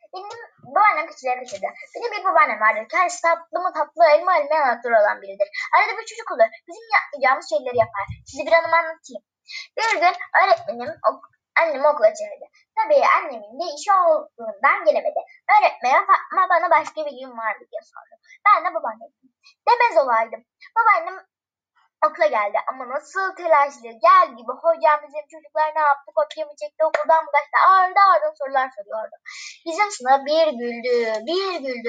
Benim babaannem küçüğe kaçırdı. Bir de bir babaannem vardır. Kendisi tatlı mı tatlı, elma elma yanakları olan biridir. Arada bir çocuk olur. Bizim yapmayacağımız şeyleri yapar. Size bir anımı anlatayım. Bir gün öğretmenim annemi okula çağırdı. Tabii annemin de işi olduğundan gelemedi. Öğretmenim Fatma bana başka bir gün vardı diye sordu. Ben de babaannem demez olaydım. Babaannem okula geldi ama nasıl telaşlı gel gibi hocam bizim çocuklar ne yaptı, kopya mı çekti, okuldan mı kaçtı, ağırda sorular soruyordu. Bizim sınıf bir güldü bir güldü.